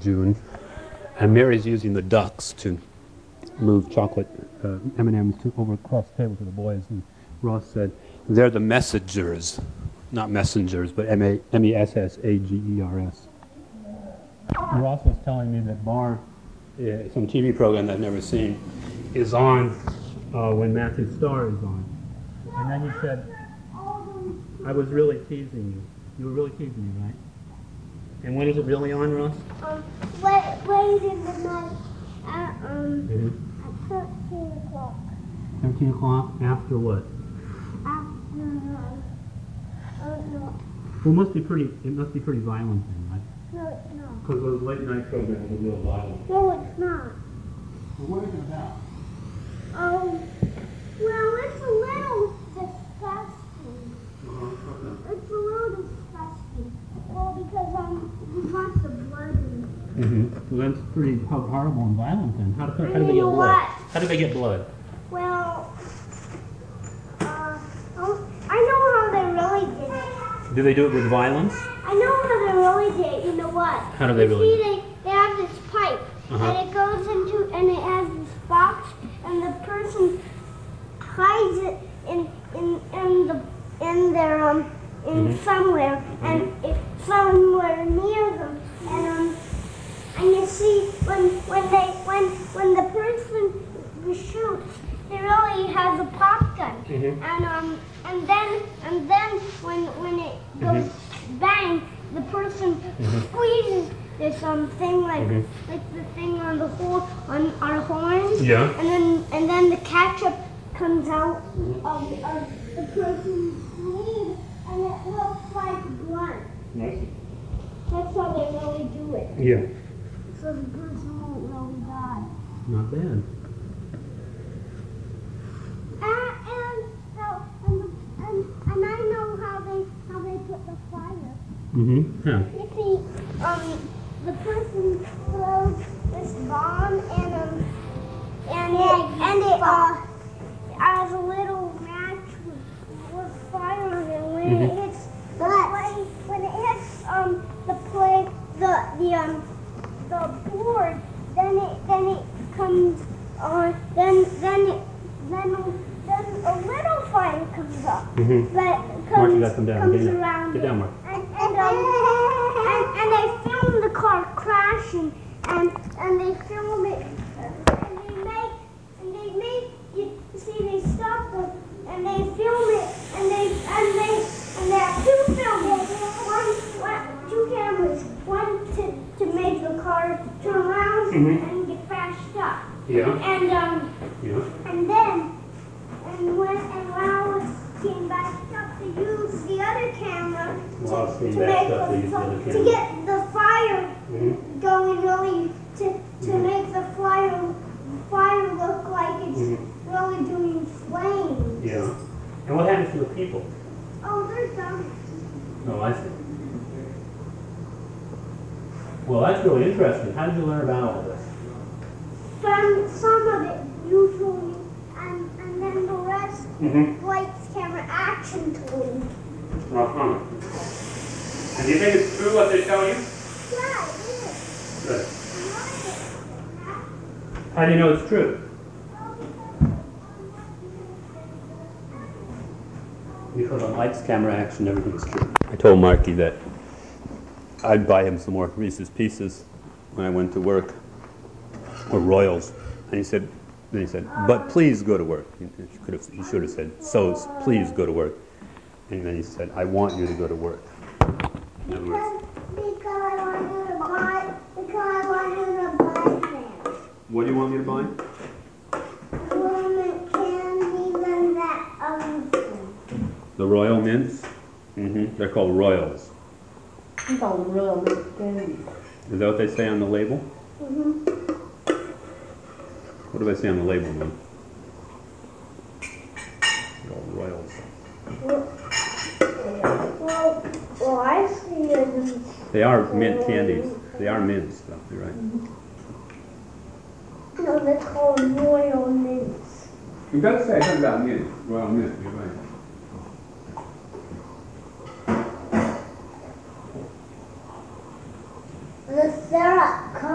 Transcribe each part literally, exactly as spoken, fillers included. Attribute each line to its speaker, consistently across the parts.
Speaker 1: June, and Mary's using the ducks to move chocolate uh, M and M's to over across the table to the boys. And Ross said, they're the messengers, not messengers, but M A M E S S A G E R S. Ross was telling me that Bar, uh, some T V program that I've never seen, is on uh, when Matthew Starr is on. And then he said, I was really teasing you. You were really teasing me, right? And when is it really on, Ross?
Speaker 2: Um, wait, wait in the night at, um,
Speaker 1: Mm-hmm.
Speaker 2: at thirteen o'clock.
Speaker 1: thirteen o'clock? After what?
Speaker 2: After, um, I don't know.
Speaker 1: Well, it must be pretty, it must be pretty violent then, right?
Speaker 2: No, it's not.
Speaker 1: Because those late night programs are real violent.
Speaker 2: No, it's not.
Speaker 1: Well, what is it about?
Speaker 2: Um, well, it's a little disgusting.
Speaker 1: Uh-huh.
Speaker 2: It's a little disgusting. Well, because, um, there's lots of blood in it.
Speaker 1: Mm-hmm. Well, that's pretty ho- horrible and violent then. How do, how do
Speaker 2: And
Speaker 1: they
Speaker 2: you
Speaker 1: get
Speaker 2: know
Speaker 1: blood?
Speaker 2: what?
Speaker 1: How do they get blood?
Speaker 2: Well, uh, oh, I know how they really did it.
Speaker 1: Do they do it with violence?
Speaker 2: I know how they really did it. You know what?
Speaker 1: How do they
Speaker 2: you
Speaker 1: really
Speaker 2: see, they, they have this pipe,
Speaker 1: Uh-huh.
Speaker 2: and it goes into, and it has this box, and the person hides it in in in the in their um in
Speaker 1: Mhm.
Speaker 2: somewhere, and it's somewhere near them, and um and you see when when they when when the person who shoots, they really has a pop gun,
Speaker 1: Mhm.
Speaker 2: and um and then and then when when it goes
Speaker 1: Mhm.
Speaker 2: bang, the person
Speaker 1: Mhm.
Speaker 2: squeezes this um thing like
Speaker 1: Mhm.
Speaker 2: like the thing on the horn on our horns,
Speaker 1: Yeah.
Speaker 2: and then and then the ketchup comes out of, of the person's sleeve, and it looks like blood.
Speaker 1: Nice.
Speaker 2: That's how they really do it.
Speaker 1: Yeah.
Speaker 2: So the person won't really die.
Speaker 1: Not bad.
Speaker 2: And and so and, and and I know how they how they put the fire.
Speaker 1: Mm-hmm. Yeah.
Speaker 2: You see, um, the person throws this bomb and um and it and it uh has a little match with, with fire on it. When
Speaker 1: Mhm.
Speaker 2: it hits the play, when it hits um the play the the um the board, then it then it comes on. Then then it then then a little fire comes up.
Speaker 1: Mhm.
Speaker 2: But
Speaker 1: Mark,
Speaker 2: comes
Speaker 1: you gotta come down.
Speaker 2: comes
Speaker 1: Get down.
Speaker 2: around
Speaker 1: Get
Speaker 2: it.
Speaker 1: down, Mark.
Speaker 2: And and um and, and they film the car crashing, and and they film it, and they make and they make you see they stop them and they film it, and they and they and they have two films, one, one two cameras, one to to make the car turn around
Speaker 1: Mhm.
Speaker 2: and get crashed up.
Speaker 1: Yeah.
Speaker 2: And um
Speaker 1: Yeah.
Speaker 2: and then and when and when I was getting back up, they use the other camera to,
Speaker 1: While it's getting
Speaker 2: to
Speaker 1: backed
Speaker 2: make
Speaker 1: up, they
Speaker 2: the,
Speaker 1: use the other
Speaker 2: to
Speaker 1: camera.
Speaker 2: get the fire
Speaker 1: Mhm.
Speaker 2: going really to to
Speaker 1: Mhm.
Speaker 2: make the fire fire look like it's
Speaker 1: Mhm.
Speaker 2: really doing flames.
Speaker 1: Yeah. And what happens to the people?
Speaker 2: Oh, they're done.
Speaker 1: Oh, I see. Well, that's really interesting. How did you learn about all this?
Speaker 2: From some of it usually, and and then the rest
Speaker 1: Mm-hmm.
Speaker 2: lights, camera, action tool.
Speaker 1: Uh-huh. And do you think it's true what they tell you?
Speaker 2: Yeah, it is.
Speaker 1: Good.
Speaker 2: I like it.
Speaker 1: How do you know it's true? Because on lights, camera, action, everything is true. I told Marky that I'd buy him some more Reese's Pieces when I went to work, or Royals, and he said, then he said, but please go to work. He, he could have, he should have said, so please go to work. And then he said, I want you to go to work. In other words,
Speaker 2: Because, because I want you to buy, because I want you to buy them.
Speaker 1: what do you want me to buy?
Speaker 2: Lemon candies and that other thing.
Speaker 1: The Royal Mints? Mm-hmm. They're called Royals.
Speaker 3: You call them Royal Mint candies.
Speaker 1: Is that what they say on the label?
Speaker 2: Mm-hmm.
Speaker 1: What do they say on the label, man? They're all Royals.
Speaker 2: Well, well, I see it as
Speaker 1: They are mint candies. They are mints, though. You're right.
Speaker 2: no, they're called royal mints.
Speaker 1: You gotta say something about mint. Royal mint. You're right.
Speaker 2: The syrup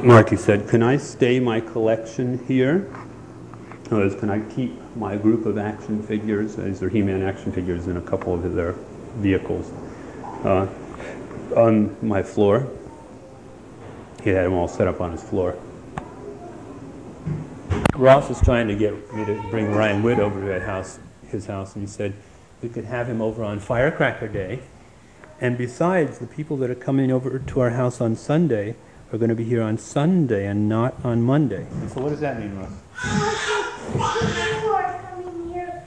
Speaker 1: Marky said, can I stay my collection here? In other words, can I keep my group of action figures, these are He-Man action figures in a couple of their vehicles, uh, on my floor? He had them all set up on his floor. Ross was trying to get me to bring Ryan Witt over to that house, his house, and he said we could have him over on Firecracker Day. And besides, the people that are coming over to our house on Sunday are going to be here on Sunday and not on Monday. And so what does that mean, Ross?
Speaker 2: People are coming here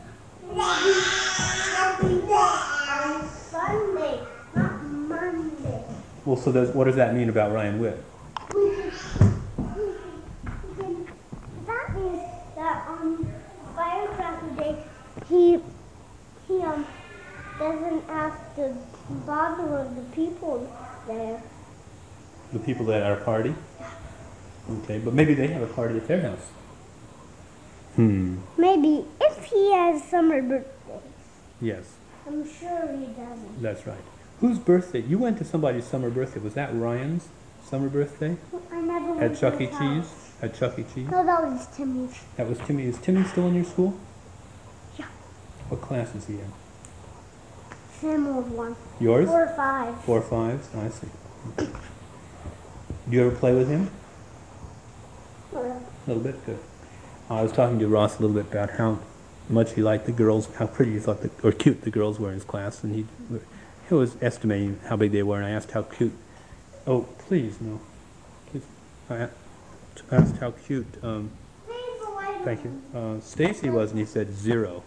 Speaker 2: on Sunday, not Monday.
Speaker 1: Well, so does, what does that mean about Ryan Witt?
Speaker 2: We can, we can, that means that on Firecracker Day, he, he um, doesn't have to bother with the people there.
Speaker 1: The people at our party? Okay, but maybe they have a party at their house. Hmm.
Speaker 2: Maybe if he has summer birthdays.
Speaker 1: Yes,
Speaker 2: I'm sure he doesn't.
Speaker 1: that's right. Whose birthday? You went to somebody's summer birthday. Was that Ryan's summer birthday?
Speaker 2: I never went
Speaker 1: At
Speaker 2: to
Speaker 1: Chuck E.
Speaker 2: his
Speaker 1: Cheese?
Speaker 2: house.
Speaker 1: At Chuck E. Cheese?
Speaker 2: No, that was Timmy's.
Speaker 1: That was Timmy. Is Timmy still in your school?
Speaker 2: Yeah.
Speaker 1: What class is he in?
Speaker 2: Same old one.
Speaker 1: Yours?
Speaker 2: Four or five.
Speaker 1: Four or fives? I see. Do you ever play with him?
Speaker 2: Uh,
Speaker 1: A little bit, good. I was talking to Ross a little bit about how much he liked the girls, how pretty he thought, the, or cute the girls were in his class, and he, he was estimating how big they were, and I asked how cute, oh, please, no, please, I a- asked how cute, um, thank you, uh, Stacy was, and he said zero.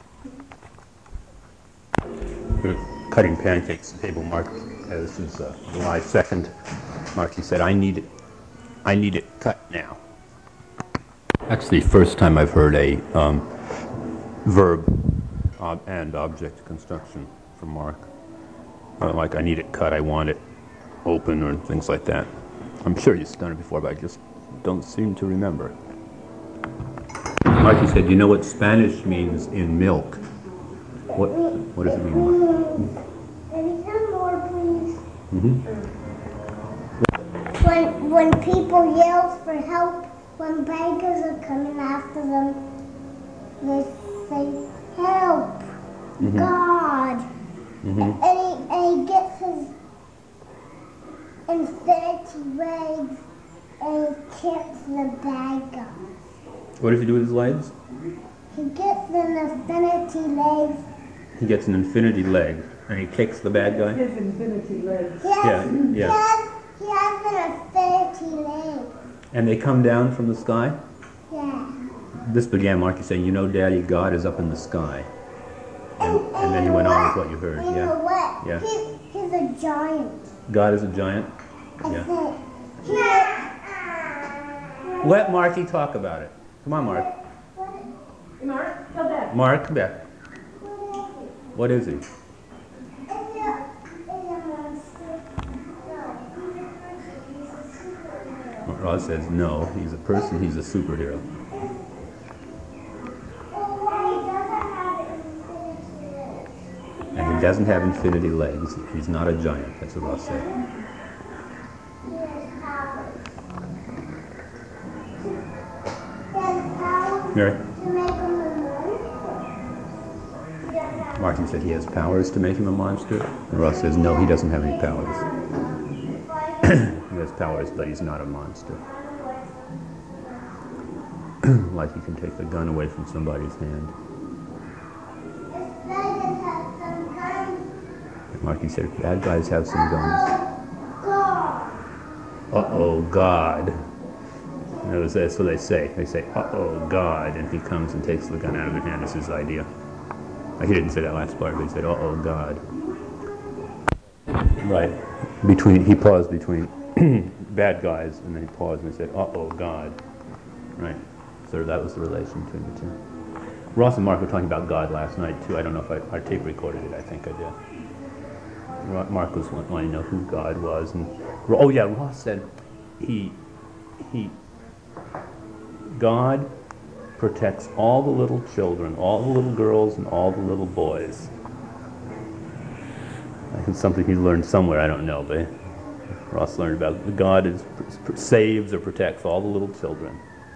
Speaker 1: We're cutting pancakes at the table, Mark, uh, this is uh, July second, Mark, he said, I need it, I need it cut now. That's the first time I've heard a um, verb ob- and object construction from Mark. Uh, like, I need it cut, I want it open, or things like that. I'm sure he's done it before, but I just don't seem to remember. Mark, he said, you know what Spanish means in milk? What What does it mean, Mark?
Speaker 2: Maybe some more, please.
Speaker 1: Mm-hmm.
Speaker 2: When, when people yell for help, when bankers are coming after them, they say, help,
Speaker 1: Mhm.
Speaker 2: God.
Speaker 1: Mm-hmm.
Speaker 2: And, he, and he gets his infinity legs and he kicks the bad guy.
Speaker 1: What does he do with his legs?
Speaker 2: He gets an infinity legs.
Speaker 1: He gets an infinity leg, and he kicks the bad guy?
Speaker 3: His infinity legs.
Speaker 2: He has,
Speaker 1: Yeah, yeah.
Speaker 2: He has, he has an infinity leg.
Speaker 1: And they come down from the sky?
Speaker 2: Yeah.
Speaker 1: This began Marky saying, you know, Daddy, God is up in the sky. And, and then he went on with what you heard.
Speaker 2: You know
Speaker 1: Yeah.
Speaker 2: what?
Speaker 1: Yeah.
Speaker 2: He, he's a giant.
Speaker 1: God is a giant?
Speaker 2: I
Speaker 1: Yeah.
Speaker 2: think. He,
Speaker 1: Let Marky talk about it. Come on, Mark.
Speaker 3: Hey, Mark, tell Dad.
Speaker 1: Mark, come back. What is he? Ross says, no, he's a person, he's a superhero. And he doesn't have infinity legs. He's not a giant. That's what Ross said. Mary? Martin said he has powers to make him a monster. And Ross says, no, he doesn't have any powers. He has powers, but he's not a monster. Like he can take the gun away from somebody's hand. Marky said, if bad guys have some guns. Uh-oh, God. In other words, that's what they say. They say, uh-oh, God, and he comes and takes the gun out of their hand. It's his idea. He didn't say that last part, but he said, uh-oh, God. Right. Between, he paused between bad guys, and then he paused and he said, uh-oh, God. Right. So that was the relation between the two. Ross and Mark were talking about God last night, too. I don't know if I, I tape recorded it. I think I did. Mark was wanting to know who God was. And, oh, yeah, Ross said he, he, God protects all the little children, all the little girls, and all the little boys. I think something he learned somewhere, I don't know, but
Speaker 4: Ross learned about it. God is, saves or protects all the little children.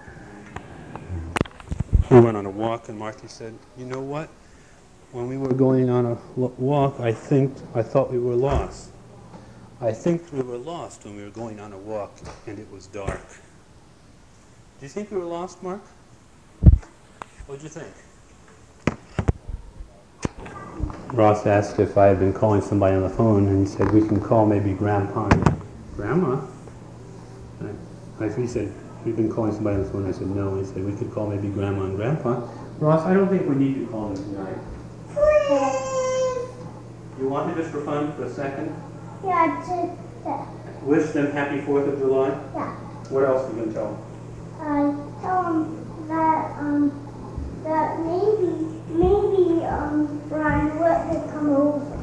Speaker 1: We went on a walk, and Marky said, "You know what? When we were going on a walk, I think I thought we were lost. I think we were lost when we were going on a walk, and it was dark." Do you think we were lost, Mark? What did you think? Ross asked if I had been calling somebody on the phone, and he said, "We can call maybe Grandpa and Grandma." I, I, he said, "We've been calling somebody on the phone." I said, "No." He said, "We could call maybe Grandma and Grandpa." Ross, I don't think we need to call them tonight.
Speaker 2: Please.
Speaker 1: You want to just for fun for a second?
Speaker 2: Yeah, just that.
Speaker 1: Wish them happy fourth of July?
Speaker 2: Yeah.
Speaker 1: What else are you going to tell them?
Speaker 2: I tell them that um that maybe maybe um Brian Wood could come over.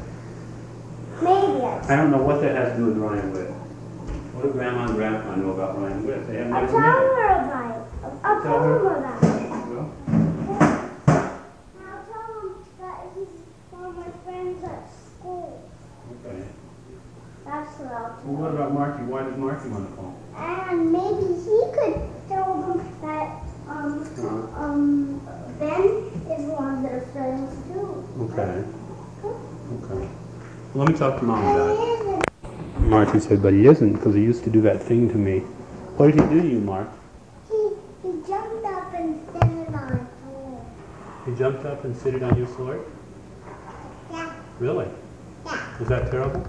Speaker 2: Maybe I.
Speaker 1: I don't know what that has to do with Ryan Witt. What do Grandma and Grandpa know about Ryan Witt? They haven't
Speaker 2: I'll
Speaker 1: ever
Speaker 2: tell
Speaker 1: met him.
Speaker 2: her about it. I'll
Speaker 1: Tell
Speaker 2: tell
Speaker 1: her?
Speaker 2: them about it.
Speaker 1: Well,
Speaker 2: Yeah. I'll tell them that he's one of my friends at school.
Speaker 1: okay.
Speaker 2: That's what I'll tell
Speaker 1: Well, what
Speaker 2: them.
Speaker 1: about Marky? Why does Marky want to call?
Speaker 2: And maybe he could tell them that um
Speaker 1: Uh-huh.
Speaker 2: um Ben is one of their friends too.
Speaker 1: Okay. Okay. Well, let me talk to Mom
Speaker 2: And
Speaker 1: about
Speaker 2: he
Speaker 1: it.
Speaker 2: isn't.
Speaker 1: Marky said, "But he isn't, because he used to do that thing to me." What did he do to you, Mark?
Speaker 2: He he jumped up and stood on the floor.
Speaker 1: He jumped up and sit it on your sword?
Speaker 2: Yeah.
Speaker 1: Really?
Speaker 2: Yeah.
Speaker 1: Was that terrible?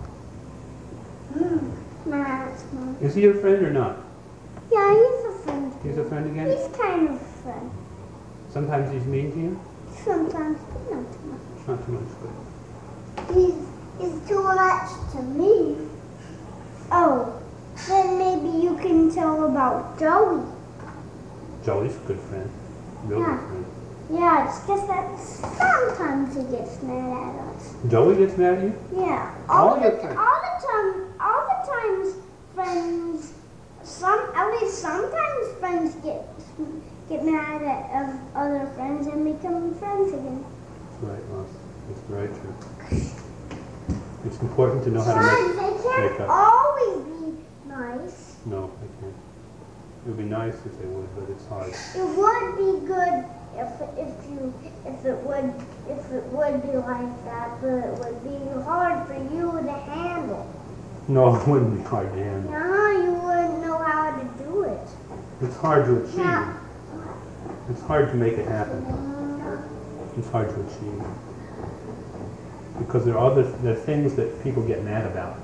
Speaker 2: Mm. Nah, it's not.
Speaker 1: Is he your friend or not?
Speaker 2: Yeah, he's a friend.
Speaker 1: He's a friend again?
Speaker 2: He's kind of a friend.
Speaker 1: Sometimes he's mean to you?
Speaker 2: Sometimes, but not too much.
Speaker 1: Not too much good.
Speaker 2: He's, he's too much to me. Oh, then maybe you can tell about Joey.
Speaker 1: Joey's a good friend. Real
Speaker 2: Yeah.
Speaker 1: good friend.
Speaker 2: Yeah, it's just that sometimes he gets mad at us.
Speaker 1: Joey gets mad at you?
Speaker 2: Yeah.
Speaker 1: All
Speaker 2: All,
Speaker 1: your
Speaker 2: the,
Speaker 1: friends.
Speaker 2: all the time, all the times friends, some, at least sometimes friends get get mad at of other friends and become friends again.
Speaker 1: That's right, Ross. That's very true. It's important to know how to
Speaker 2: Besides,
Speaker 1: make,
Speaker 2: they
Speaker 1: make
Speaker 2: can't
Speaker 1: up.
Speaker 2: always be nice.
Speaker 1: No, I can't. It would be nice if they would, but it's hard.
Speaker 2: It would be good if if you if it would if it would be like that, but it would be hard for you to handle.
Speaker 1: No, it wouldn't be hard to handle.
Speaker 2: No, you wouldn't know how to do it.
Speaker 1: It's hard to achieve.
Speaker 2: Yeah.
Speaker 1: It's hard to make it happen. It's hard to achieve. Because there are other there are things that people get mad about.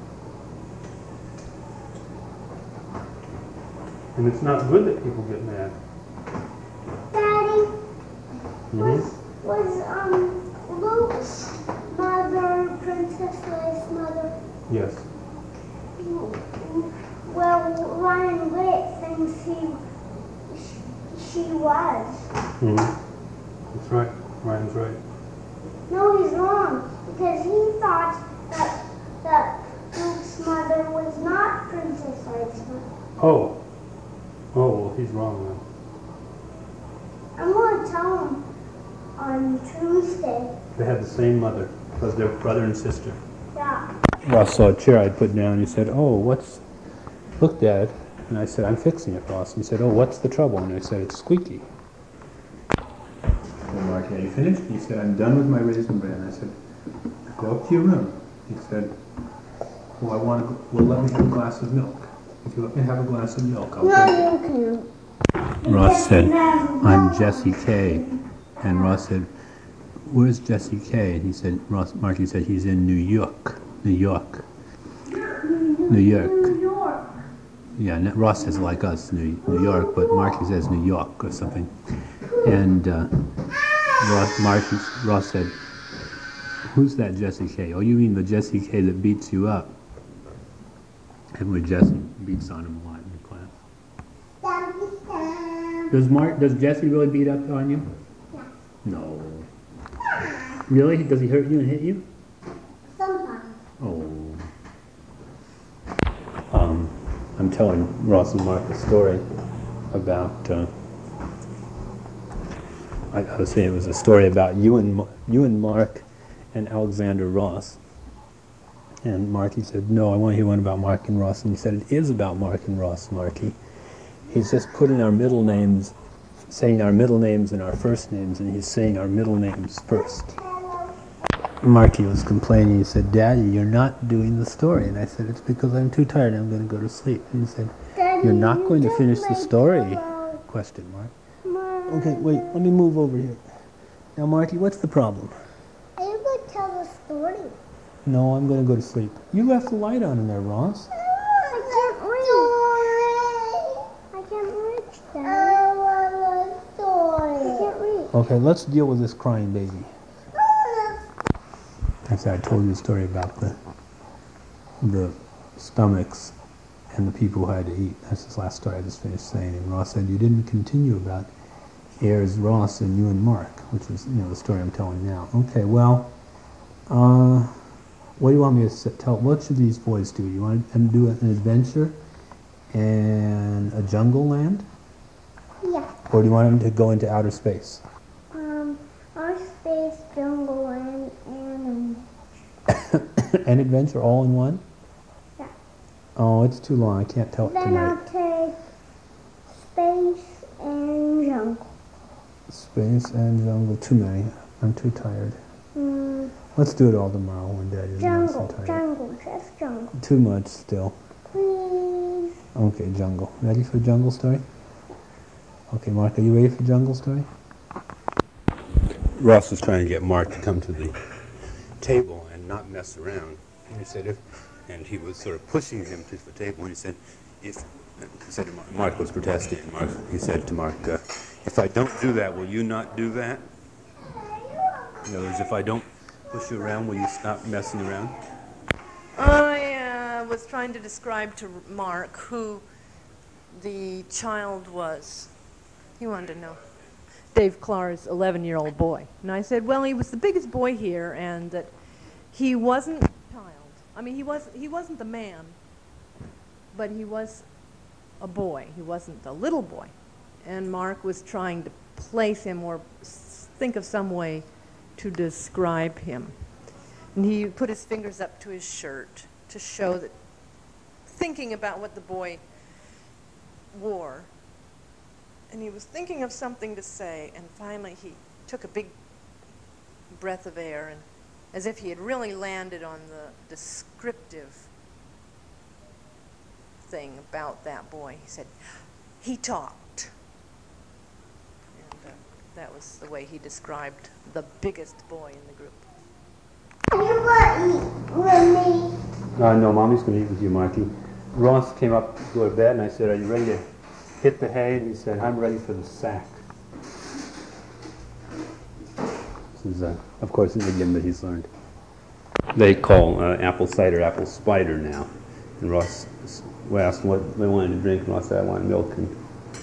Speaker 1: And it's not good that people get mad.
Speaker 2: Daddy,
Speaker 1: Mhm.
Speaker 2: was was um Luke's mother Princess Leia's mother?
Speaker 1: Yes.
Speaker 2: Well, Ryan Witt thinks he she was.
Speaker 1: Mhm. That's right. Ryan's right.
Speaker 2: No, he's wrong because he thought that that Luke's mother was not Princess Leia's mother.
Speaker 1: Oh. Oh, well, he's wrong then.
Speaker 2: I'm going to tell him on Tuesday.
Speaker 1: They have the same mother because they're brother and sister.
Speaker 2: Yeah.
Speaker 1: Ross saw a chair I'd put down and he said, "Oh, what's, look, Dad." And I said, "I'm fixing it, Ross." And he said, "Oh, what's the trouble?" And I said, "It's squeaky." And Mark, are you finished? He said, "I'm done with my raisin bran." I said, "Go up to your room." He said, "Well, I want to, well, let me have a glass of milk. If you let me have a glass of milk, I'll take it."
Speaker 2: No, you can't.
Speaker 1: Ross said,
Speaker 2: No.
Speaker 1: "I'm Jesse K." And Ross said, "Where's Jesse K?" And he said, Ross, Marky said, "He's in New York." New York. New York.
Speaker 2: New York.
Speaker 1: Yeah, n- Ross says like us, New, New York, but Marky says New York or something. And uh, Ross, Marky, Ross said, "Who's that Jesse K?" "Oh, you mean the Jesse K that beats you up?" And where Jesse beats on him a lot in class. Does Mark? Does Jesse really beat up on you? No. Really? Does he hurt you and hit you?
Speaker 2: Sometimes.
Speaker 1: Oh. Um, I'm telling Ross and Mark a story about. Uh, I, I was saying it was a story about you and Ma- you and Mark and Alexander Ross. And Marky said, no, I want to hear one about Mark and Ross. And he said, it is about Mark and Ross, Marky. He's just putting our middle names, saying our middle names and our first names, and he's saying our middle names first. Marky was complaining. He said, Daddy, you're not doing the story. And I said, it's because I'm too tired. I'm going to go to sleep. And he said,
Speaker 2: Daddy,
Speaker 1: you're not going to
Speaker 2: took
Speaker 1: finish
Speaker 2: my
Speaker 1: the story?
Speaker 2: pillow.
Speaker 1: Question mark.
Speaker 2: Mom,
Speaker 1: Okay, wait, let me move over here. Now, Marky, what's the problem?
Speaker 2: are you going to tell the story?
Speaker 1: No, I'm going to go to sleep. You left the light on in there, Ross.
Speaker 2: I can't reach. I can't reach, Daddy. I want a story. I can't reach.
Speaker 1: Okay, let's deal with this crying baby. I said I told you a story about the the stomachs and the people who had to eat. That's this last story I just finished saying. And Ross said, you didn't continue about Ayers, Ross, and you and Mark, which is, you know, the story I'm telling now. Okay, well, uh, what do you want me to s- tell? What should these boys do? You want them to do an adventure and a jungle land?
Speaker 2: Yeah.
Speaker 1: Or do you want them to go into outer space?
Speaker 2: Um, our space, jungle, and animals.
Speaker 1: An adventure all in one?
Speaker 2: Yeah.
Speaker 1: Oh, it's too long. I can't tell it
Speaker 2: Then
Speaker 1: tonight.
Speaker 2: I'll take space and jungle.
Speaker 1: Space and jungle. Too many. I'm too tired.
Speaker 2: Mm,
Speaker 1: Let's do it all tomorrow when Daddy's nice
Speaker 2: jungle,
Speaker 1: and tired.
Speaker 2: jungle, just jungle.
Speaker 1: Too much still.
Speaker 2: Please.
Speaker 1: Okay, jungle. Ready for jungle story? Okay, Mark, are you ready for jungle story? Ross was trying to get Mark to come to the table and not mess around. And he said, if, and he was sort of pushing him to the table. And he said, if, he said to Mark, Mark was protesting. And Mark, he said to Mark, uh, if I don't do that, will you not do that? In other words, if I don't push you around, will you stop messing around?
Speaker 3: I uh, was trying to describe to Mark who the child was. He wanted to know. Dave Clark's eleven-year-old boy. And I said, well, he was the biggest boy here, and that he wasn't a child. I mean, he, was, he wasn't the man, but he was a boy. He wasn't a little boy. And Mark was trying to place him or s- think of some way to describe him. And he put his fingers up to his shirt to show that, thinking about what the boy wore. And he was thinking of something to say, and finally he took a big breath of air, and as if he had really landed on the descriptive thing about that boy, he said, he talked. And uh, that was the way he described the biggest boy in the group.
Speaker 2: Are you going to eat with me?
Speaker 1: Uh, no, Mommy's going to eat with you, Marky. Ross came up to go to bed, and I said, are you ready to hit the hay? And he said, I'm ready for the sack. This is, uh, of course, an idiom that he's learned. They call uh, apple cider apple spider now. And Ross s- asked what they wanted to drink, and Ross said, I want milk. And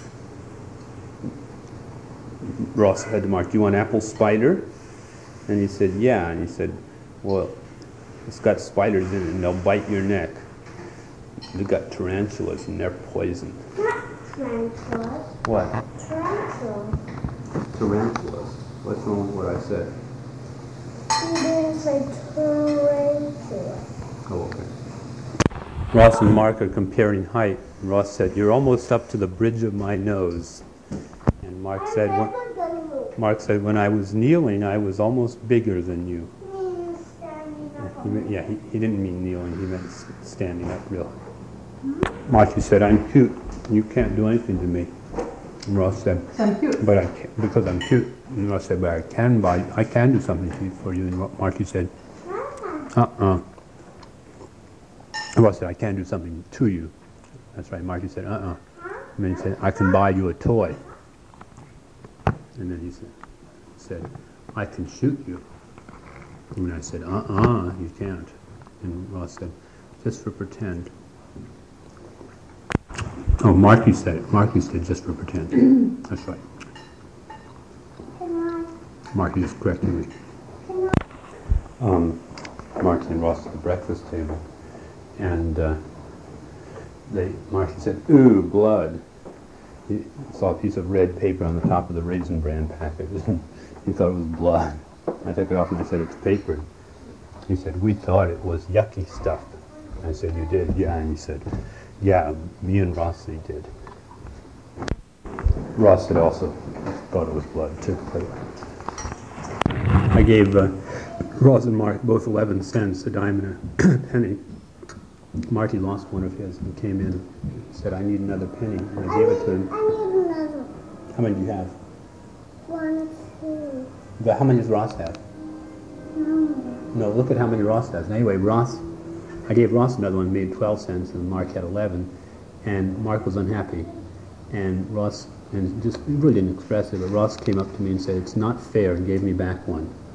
Speaker 1: Ross said to Mark, do you want apple spider? And he said, yeah. And he said, well, it's got spiders in it, and they'll bite your neck. They've got tarantulas, and they're poison.
Speaker 2: Not tarantulas.
Speaker 1: What?
Speaker 2: Tarantulas.
Speaker 1: Tarantulas. What's wrong with what I said?
Speaker 2: You didn't say tarantula.
Speaker 1: Oh, okay. Ross and Mark are comparing height. And Ross said, you're almost up to the bridge of my nose. And Mark
Speaker 2: I'm
Speaker 1: said,
Speaker 2: never
Speaker 1: when,
Speaker 2: gonna move.
Speaker 1: Mark said, when I was kneeling, I was almost bigger than you.
Speaker 2: Me standing up
Speaker 1: He
Speaker 2: on
Speaker 1: meant, yeah, he, he didn't mean kneeling, he meant s- standing up, really. Mark, he said, I'm cute. You can't do anything to me. And Ross said,
Speaker 3: I'm cute.
Speaker 1: but I can't, because I'm cute. And Ross said, but I can buy, I can do something to you, for you. And Ro- Marky said, uh-uh. And Ross said, I can do something to you. That's right. Marky said, uh-uh. And then he said, I can buy you a toy. And then he said, said I can shoot you. And I said, uh-uh, you can't. And Ross said, just for pretend. Oh, Marky said it. Marky said just for pretend. That's right. Marky is correcting me. Um, Marky and Ross at the breakfast table. And uh, they, Marky said, ooh, blood. He saw a piece of red paper on the top of the Raisin Bran package, and he thought it was blood. I took it off and I said, it's paper. He said, we thought it was yucky stuff. I said, you did? Yeah. And he said, yeah, me and Rossi did. Ross had also thought it was blood, too. I gave uh, Ross and Mark both eleven cents, a dime and a penny. Marty lost one of his and came in and said, I need another penny. And I gave it to him.
Speaker 2: I need another.
Speaker 1: How many do you have?
Speaker 2: One, two.
Speaker 1: But how many does Ross have?
Speaker 2: No.
Speaker 1: No, look at how many Ross has. And anyway, Ross, I gave Ross another one, made twelve cents, and Mark had eleven. And Mark was unhappy. And Ross, and just really didn't express it, but Ross came up to me and said, it's not fair, and gave me back one.